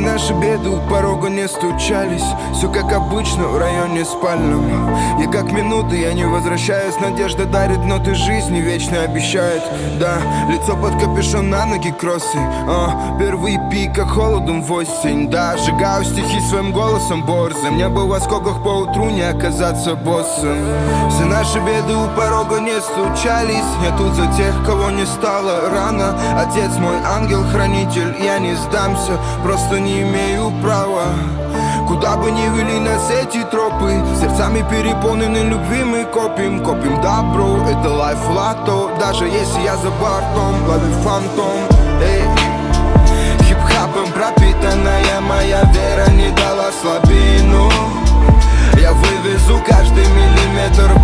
наши беды у порога не стучались. Все как обычно в районе спальном. И как минуты я не возвращаюсь. Надежда дарит ноты жизни, вечно обещает. Да, лицо под капюшон, на ноги кроссы. Первый пик, как холодом в осень. Да, сжигаю стихи своим голосом борзым. Мне бы в осколках поутру не оказаться боссом. Все наши беды у порога не стучались. Я тут за тех, кого не стало рано. Отец мой ангел-хранитель, я не сдамся, просто не имею права. Куда бы ни вели нас эти тропы, сердцами переполнены любви мы копим добро, это лайф лото. Даже если я за бортом, ловлю фантом. Эй, хип-хапом пропитанная моя вера не дала слабину. Я вывезу каждый миллиметр